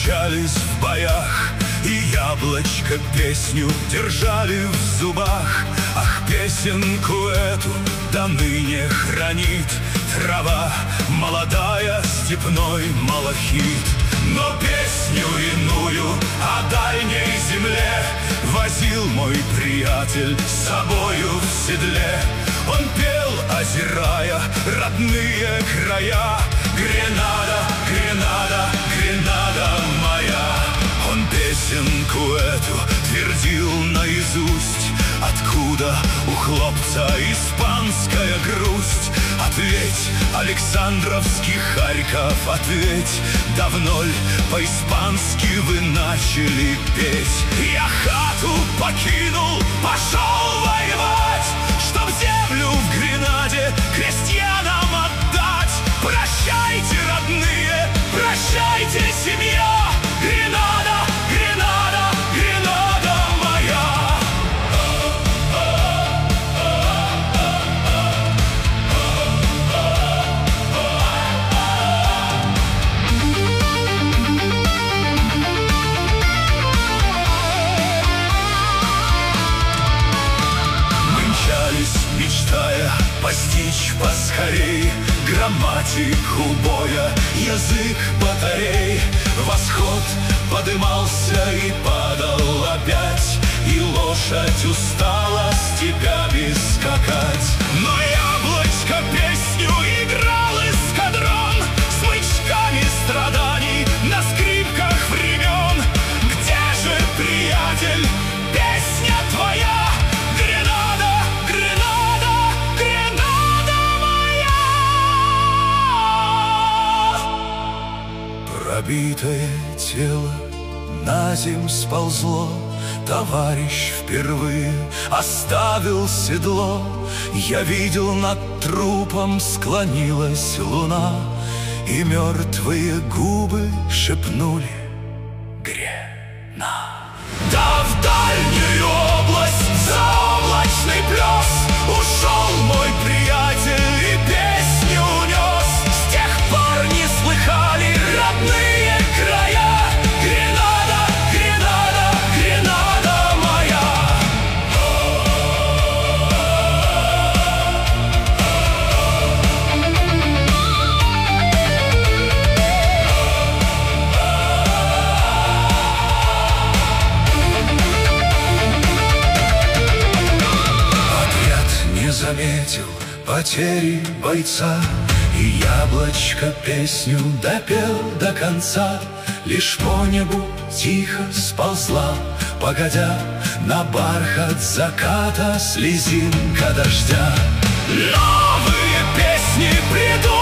мчались в боях, и яблочко песню держали в зубах. Ах, песенку эту до ныне хранит трава молодая, степной малахит. Но песню иную о дальней земле возил мой приятель с собою в седле. Он пел, озирая родные края: Гренада, Гренада, Гренада моя. Он песенку эту твердил наизусть: откуда у хлопца испанская грусть? Ответь, Александровский Харьков, ответь, давно ль по-испански вы начали петь? Я хату покинул, пошел воевать, чтоб землю в Гренаде крестьянам отдать. Прощайте, родные, прощайте, семья, Гренада, Гренада, Гренада моя. Мечтая постичь поскорей грамматику боя, язык батарей. Восход подымался и падал опять, и лошадь устала степями скакать. Но яблочко песню играл эскадрон, смычками страданий на скрипках времен. Где же, приятель, песня твоя? Пробитое тело на земь сползло, товарищ впервые оставил седло. Я видел, над трупом склонилась луна, и мертвые губы шепнули: Грена. Да в дальнюю область за облачный плес ушел мой приятель и песню унес. С тех пор не слыхали родные края: Гренада, Гренада, Гренада моя. Отряд не заметил потери бойца, и яблочко песню допел до конца. Лишь по небу тихо сползла, погодя, на бархат заката слезинка дождя. Новые песни придут.